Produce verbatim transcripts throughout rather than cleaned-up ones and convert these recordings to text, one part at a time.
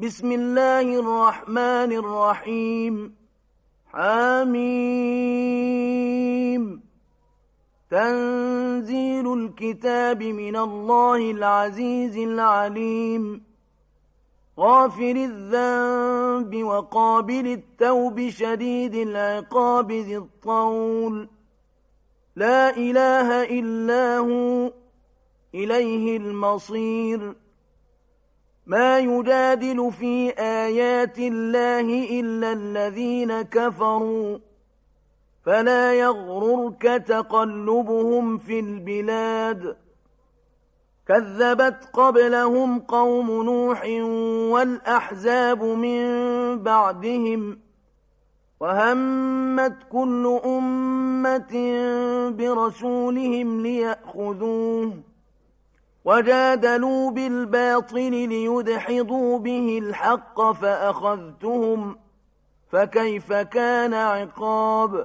بسم الله الرحمن الرحيم. حميم. تنزيل الكتاب من الله العزيز العليم. غافر الذنب وقابل التوب شديد العقاب ذي الطول. لا إله إلا هو إليه المصير. ما يجادل في آيات الله إلا الذين كفروا فلا يغررك تقلبهم في البلاد. كذبت قبلهم قوم نوح والأحزاب من بعدهم وهمت كل أمة برسولهم ليأخذوه وجادلوا بالباطل ليدحضوا به الحق فأخذتهم فكيف كان عقاب.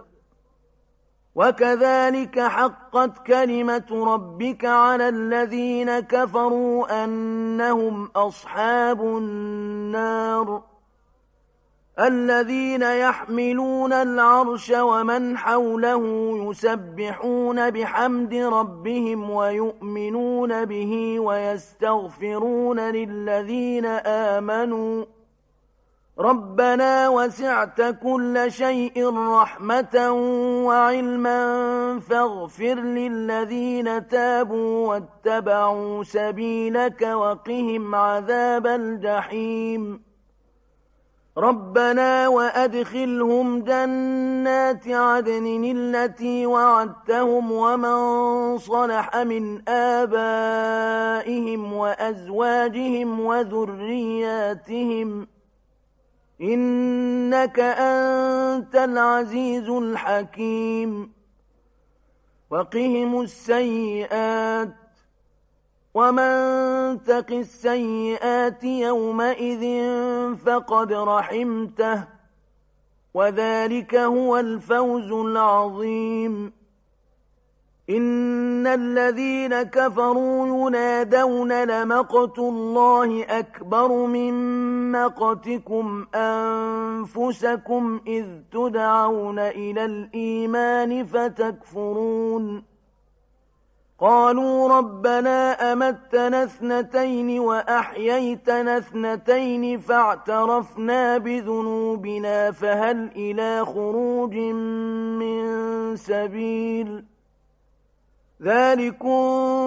وكذلك حقت كلمة ربك على الذين كفروا أنهم أصحاب النار. الذين يحملون العرش ومن حوله يسبحون بحمد ربهم ويؤمنون به ويستغفرون للذين آمنوا ربنا وسعت كل شيء رحمة وعلما فاغفر للذين تابوا واتبعوا سبيلك وقهم عذاب الجحيم. ربنا وأدخلهم جنات عدن التي وعدتهم ومن صلح من آبائهم وأزواجهم وذرياتهم إنك أنت العزيز الحكيم. وقهم السيئات ومن تق السيئات يومئذ فقد رحمته وذلك هو الفوز العظيم. إن الذين كفروا ينادون لمقت الله أكبر من مقتكم أنفسكم إذ تدعون إلى الإيمان فتكفرون. قالوا ربنا أمتنا اثنتين وأحييتنا اثنتين فاعترفنا بذنوبنا فهل إلى خروج من سبيل. ذلكم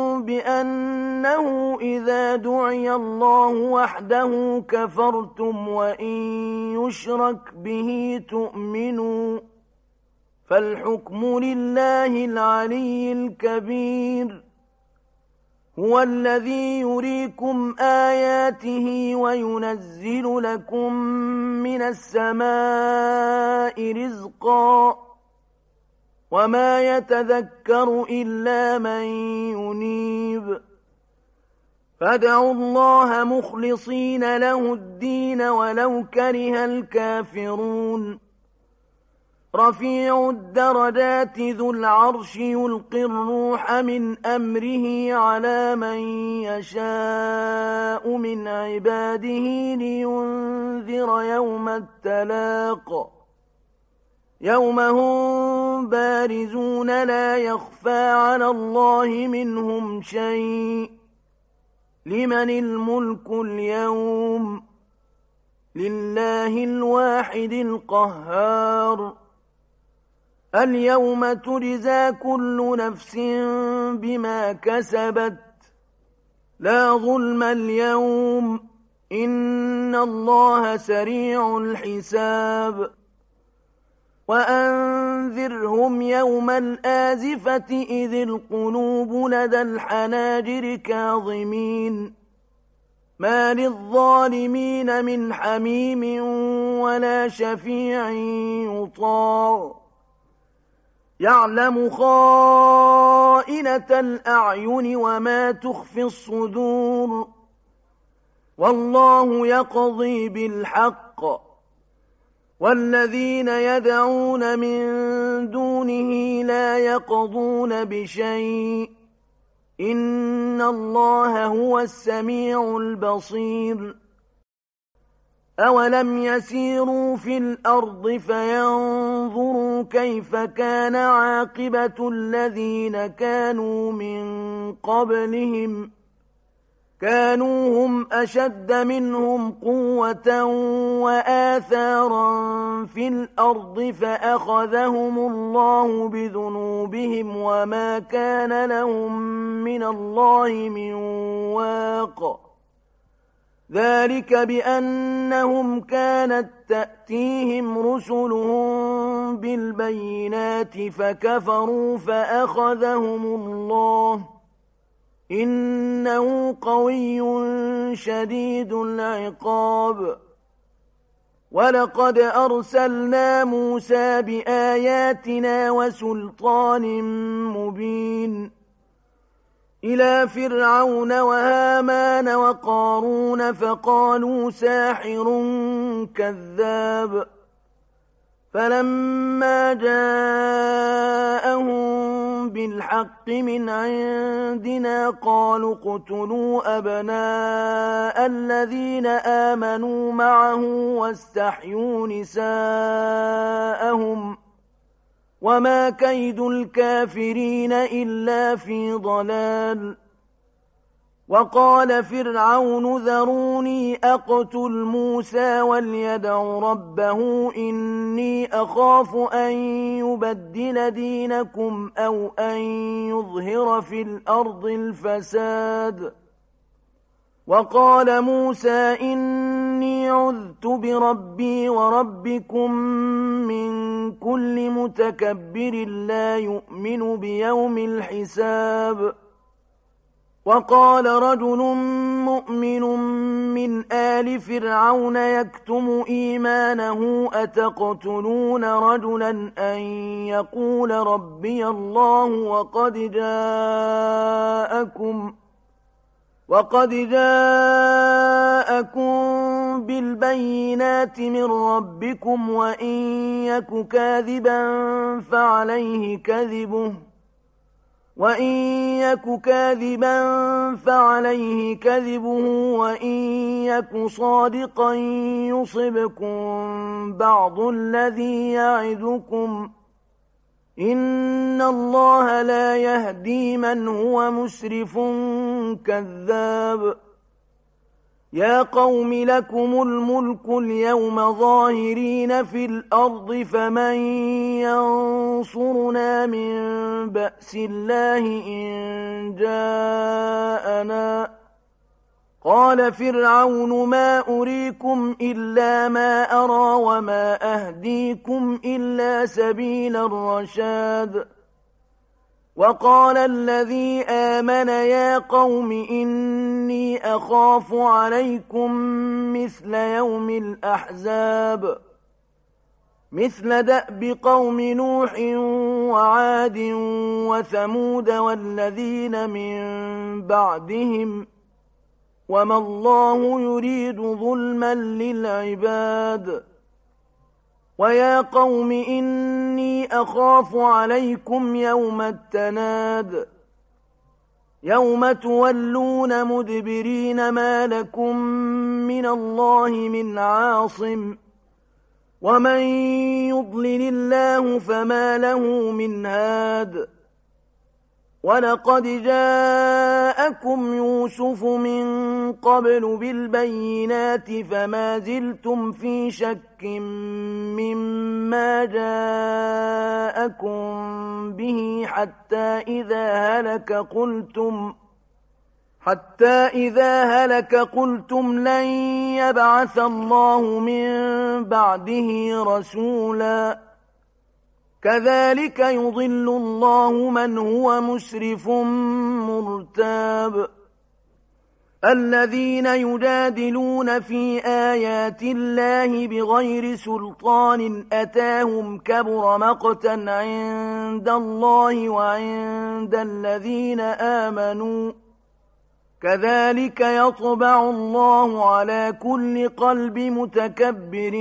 بأنه إذا دعي الله وحده كفرتم وإن يشرك به تؤمنوا فالحكم لله العلي الكبير. هو الذي يريكم آياته وينزل لكم من السماء رزقا وما يتذكر إلا من ينيب. فادعوا الله مخلصين له الدين ولو كره الكافرون. رفيع الدرجات ذو العرش يلقي الروح من أمره على من يشاء من عباده لينذر يوم التلاق. يوم هم بارزون لا يخفى على الله منهم شيء. لمن الملك اليوم؟ لله الواحد القهار. اليوم تجزى كل نفس بما كسبت لا ظلم اليوم إن الله سريع الحساب. وأنذرهم يوم الآزفة إذ القلوب لدى الحناجر كاظمين ما للظالمين من حميم ولا شفيع يطاع. يعلم خائنة الأعين وما تخفي الصدور والله يقضي بالحق والذين يدعون من دونه لا يقضون بشيء إن الله هو السميع البصير أولم يسيروا في الأرض فينظروا كيف كان عاقبة الذين كانوا من قبلهم كانوا هم أشد منهم قوة وآثارا في الأرض فأخذهم الله بذنوبهم وما كان لهم من الله من واق ذلك بأنهم كانت تأتيهم رسلهم بالبينات فكفروا فأخذهم الله إنه قوي شديد العقاب ولقد أرسلنا موسى بآياتنا وسلطان مبين إلى فرعون وهامان وقارون فقالوا ساحر كذاب فلما جاءهم بالحق من عندنا قالوا اقتلوا أبناء الذين آمنوا معه واستحيوا نساءهم وما كيد الكافرين إلا في ضلال وقال فرعون ذروني أقتل موسى وليدع ربه إني أخاف أن يبدل دينكم أو أن يظهر في الأرض الفساد وقال موسى إني عذت بربي وربكم من كل متكبر لا يؤمن بيوم الحساب وقال رجل مؤمن من آل فرعون يكتم إيمانه أتقتلون رجلا أن يقول ربي الله وقد جاءكم وقد جاءكم بالبينات من ربكم وإن يك كاذبا فعليه كذبه وإن يك كاذبا فعليه كذبه وإن يك صادقا يصبكم بعض الذي يعدكم إن الله لا يهدي من هو مسرف كذاب يا قوم لكم الملك اليوم ظاهرين في الأرض فمن ينصرنا من بأس الله إن جاءنا قال فرعون ما أريكم إلا ما أرى وما أهديكم إلا سبيل الرشاد وقال الذي آمن يا قوم إني أخاف عليكم مثل يوم الأحزاب مثل دأب قوم نوح وعاد وثمود والذين من بعدهم وما الله يريد ظلما للعباد ويا قوم إني أخاف عليكم يوم التناد يوم تولون مدبرين ما لكم من الله من عاصم ومن يضلل الله فما له من هاد ولقد جاءكم يوسف من قبل بالبينات فما زلتم في شك مما جاءكم به حتى إذا هلك قلتم حتى إذا هلك قلتم لن يبعث الله من بعده رسولا كذلك يضل الله من هو مسرف مرتاب الذين يجادلون في آيات الله بغير سلطان أتاهم كبر مقتا عند الله وعند الذين آمنوا كذلك يطبع الله على كل قلب متكبر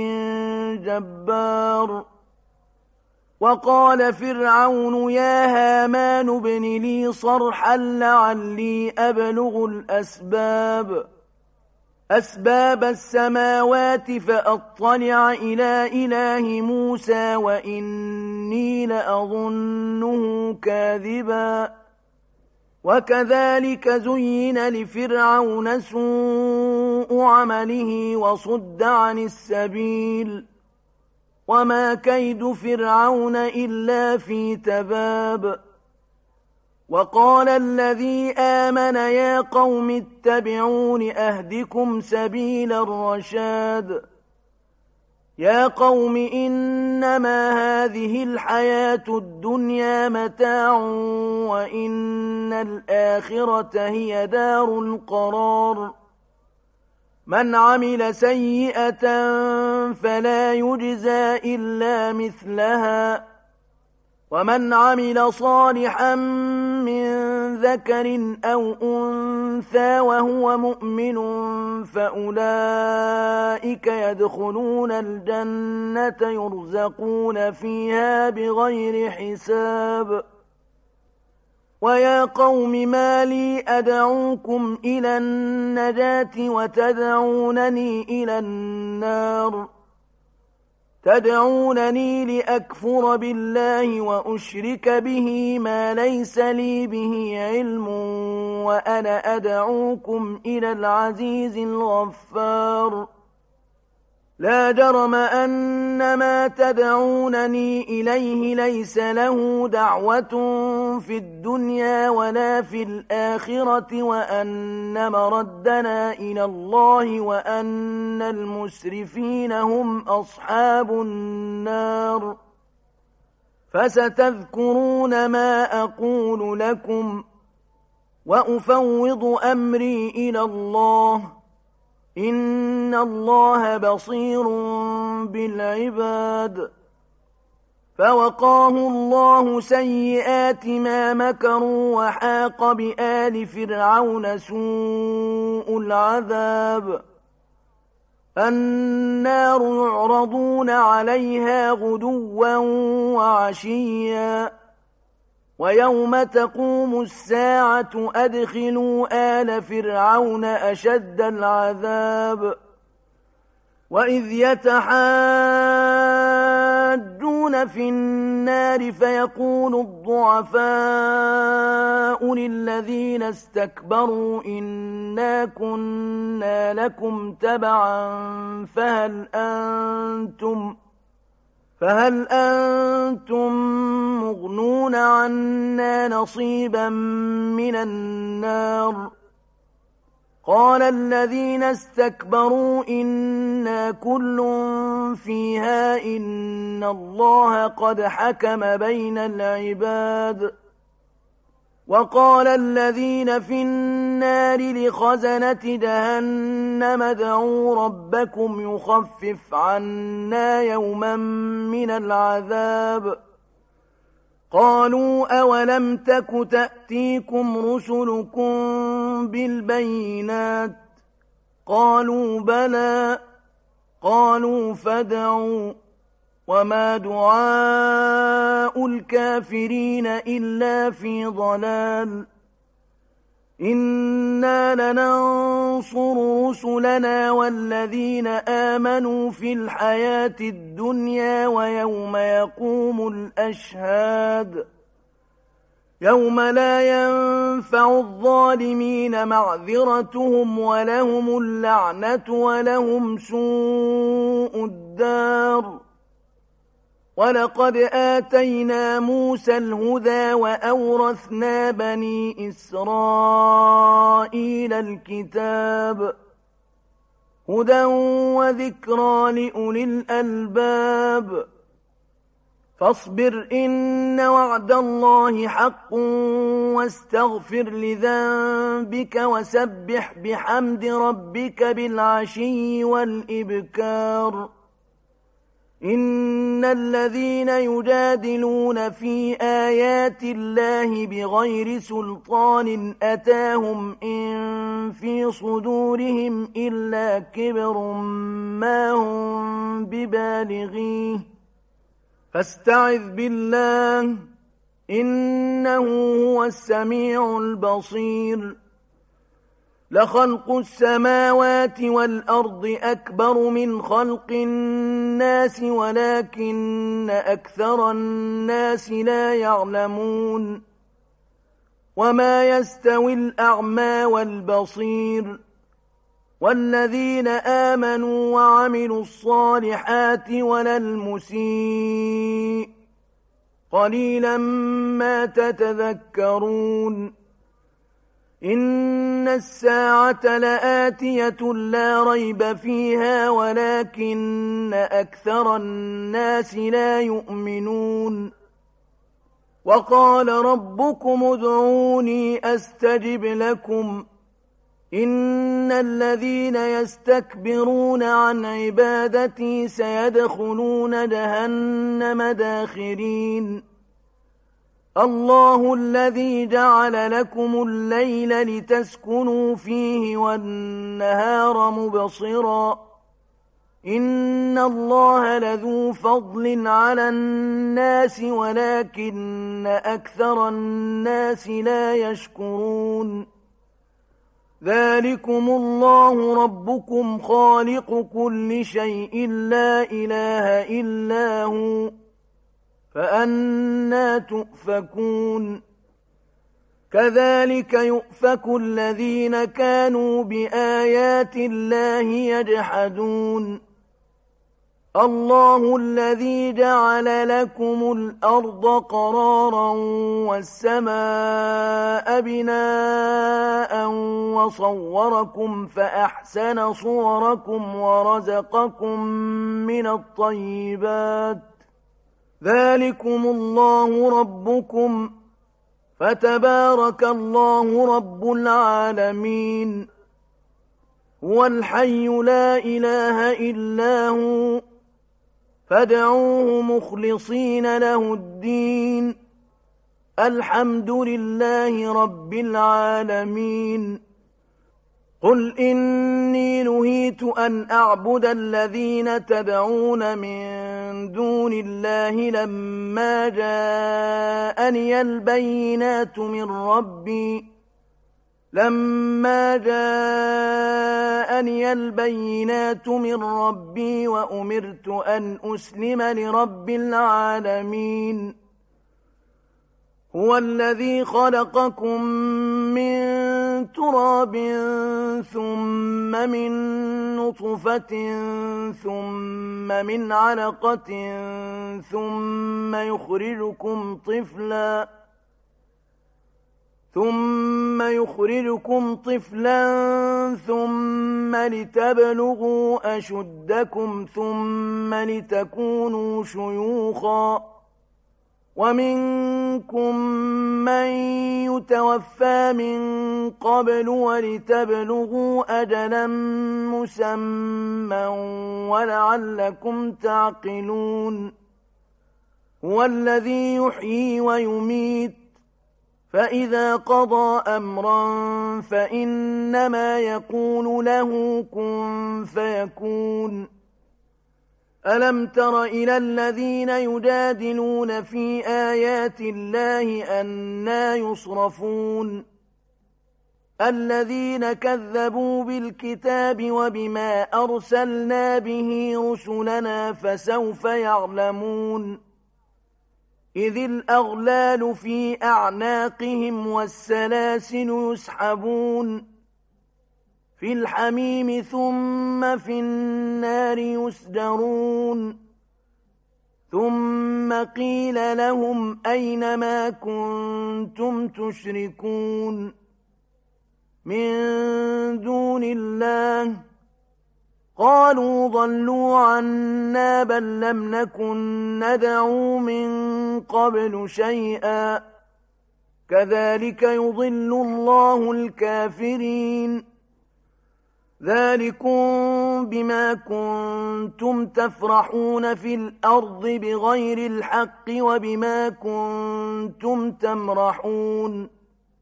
جبار وقال فرعون يا هامان ابن لي صرحا لعلي أبلغ الأسباب أسباب السماوات فأطلع إلى إله موسى وإني لأظنه كاذبا. وكذلك زين لفرعون سوء عمله وصد عن السبيل وما كيد فرعون إلا في تباب. وقال الذي آمن يا قوم اتبعون أهدكم سبيل الرشاد. يا قوم إنما هذه الحياة الدنيا متاع وإن الآخرة هي دار القرار. من عمل سيئة فلا يجزى إلا مثلها ومن عمل صالحا من ذكر أو أنثى وهو مؤمن فأولئك يدخلون الجنة يرزقون فيها بغير حساب. ويا قوم ما لي أدعوكم إلى النجاة وتدعونني إلى النار تدعونني لأكفر بالله وأشرك به ما ليس لي به علم وأنا أدعوكم إلى العزيز الغفار. لا جرم أن ما تدعونني إليه ليس له دعوة في الدنيا ولا في الآخرة وأن مردنا إلى الله وأن المسرفين هم أصحاب النار. فستذكرون ما أقول لكم وأفوض أمري إلى الله إن الله بصير بالعباد. فوقاه الله سيئات ما مكروا وحاق بآل فرعون سوء العذاب. النار يعرضون عليها غدوا وعشيا ويوم تقوم الساعة أدخلوا آل فرعون أشد العذاب. وإذ يتحاجون في النار فيقول الضعفاء للذين استكبروا إنا كنا لكم تبعا فهل أنتم فهل أنتم مغنون عنا نصيبا من النار. قال الذين استكبروا إنا كل فيها إن الله قد حكم بين العباد. وقال الذين في النار لخزنة جهنم ادعوا ربكم يخفف عنا يوما من العذاب. قالوا أولم تك تأتيكم رسلكم بالبينات قالوا بلى قالوا فادعوا وما دعاء الكافرين إلا في ضلال. إنا لننصر رسلنا والذين آمنوا في الحياة الدنيا ويوم يقوم الأشهاد. يوم لا ينفع الظالمين معذرتهم ولهم اللعنة ولهم سوء الدار. ولقد آتينا موسى الهدى وأورثنا بني إسرائيل الكتاب هدى وذكرى لأولي الألباب. فاصبر إن وعد الله حق واستغفر لذنبك وسبح بحمد ربك بالعشي والإبكار. إن الذين يجادلون في آيات الله بغير سلطان أتاهم إن في صدورهم إلا كبر ما هم ببالغيه فاستعذ بالله إنه هو السميع البصير. لخلق السماوات والأرض أكبر من خلق الناس ولكن أكثر الناس لا يعلمون وما يستوي الأعمى والبصير والذين آمنوا وعملوا الصالحات ولا المسيء قليلا ما تتذكرون إن الساعة لآتية لا ريب فيها ولكن أكثر الناس لا يؤمنون وقال ربكم ادعوني أستجب لكم إن الذين يستكبرون عن عبادتي سيدخلون جهنم داخرين الله الذي جعل لكم الليل لتسكنوا فيه والنهار مبصرا إن الله لذو فضل على الناس ولكن أكثر الناس لا يشكرون ذلكم الله ربكم خالق كل شيء لا إله إلا هو فأنى تؤفكون كذلك يؤفك الذين كانوا بآيات الله يجحدون الله الذي جعل لكم الأرض قرارا والسماء بناء وصوركم فأحسن صوركم ورزقكم من الطيبات ذلكم الله ربكم فتبارك الله رب العالمين هو الحي لا إله إلا هو فادعوه مخلصين له الدين الحمد لله رب العالمين قل إني نهيت أن أعبد الذين تدعون من دون الله لما جاءني البينات من ربي لما جاءني البينات من ربي وأمرت أن أسلم لرب العالمين هو الذي خلقكم من تراب ثم من نطفة ثم من علقة ثم يخرجكم طفلا ثم يخرجكم طفلا ثم لتبلغوا أشدكم ثم لتكونوا شيوخا ومنكم من يتوفى من قبل ولتبلغوا أجلا مسمى ولعلكم تعقلون هو الذي يحيي ويميت فإذا قضى أمرا فإنما يقول له كن فيكون ألم تر إلى الذين يجادلون في آيات الله أنى يصرفون الذين كذبوا بالكتاب وبما أرسلنا به رسلنا فسوف يعلمون إذ الأغلال في أعناقهم والسلاسل يسحبون في الحميم ثم في النار يسجرون ثم قيل لهم أين ما كنتم تشركون من دون الله قالوا ضلوا عنا بل لم نكن ندعو من قبل شيئا كذلك يضل الله الكافرين ذلكم بما كنتم تفرحون في الأرض بغير الحق وبما كنتم تمرحون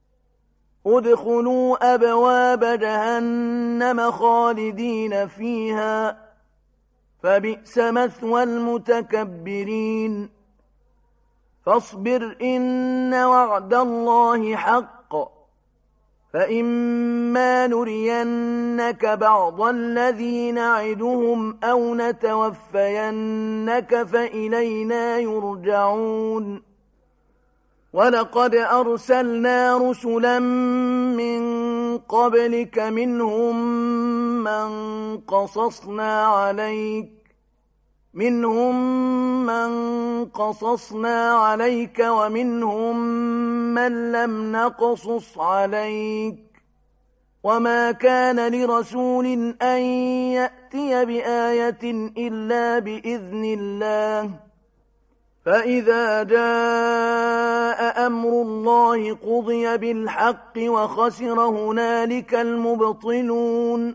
ادخلوا أبواب جهنم خالدين فيها فبئس مثوى المتكبرين فاصبر إن وعد الله حق فإما نرينك بعض الذي نعدهم أو نتوفينك فإلينا يرجعون ولقد أرسلنا رسلا من قبلك منهم من قصصنا عليك منهم من قصصنا عليك ومنهم من لم نقصص عليك وما كان لرسول أن يأتي بآية إلا بإذن الله فإذا جاء أمر الله قضي بالحق وخسر هنالك المبطلون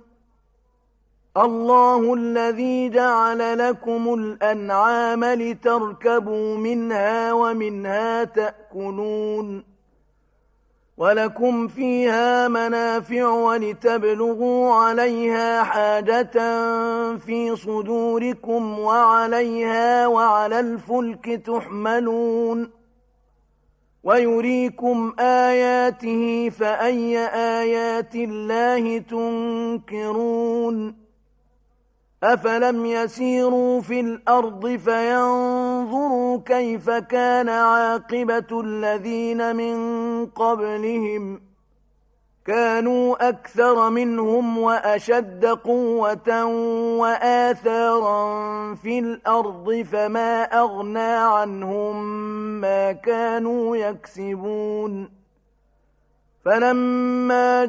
الله الذي جعل لكم الأنعام لتركبوا منها ومنها تأكلون ولكم فيها منافع ولتبلغوا عليها حاجة في صدوركم وعليها وعلى الفلك تحملون ويريكم آياته فأي آيات الله تنكرون أفلم يسيروا في الأرض فينظروا كيف كان عاقبة الذين من قبلهم كانوا أكثر منهم وأشد قوة وآثارا في الأرض فما أغنى عنهم ما كانوا يكسبون فلما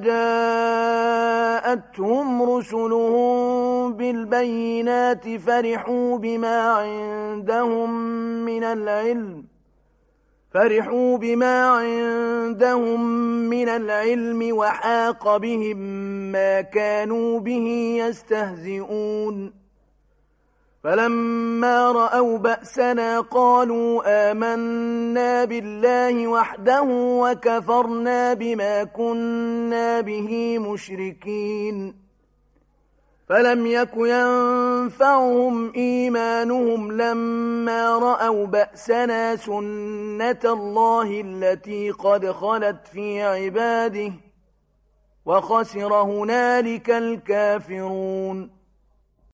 جاءتهم رسلهم بالبينات فرحوا بما عندهم من العلم فرحوا بما عندهم من العلم وحاق بهم ما كانوا به يستهزئون فلما رأوا بأسنا قالوا آمنا بالله وحده وكفرنا بما كنا به مشركين فلم يك ينفعهم إيمانهم لما رأوا بأسنا سنة الله التي قد خلت في عباده وخسر هنالك الكافرون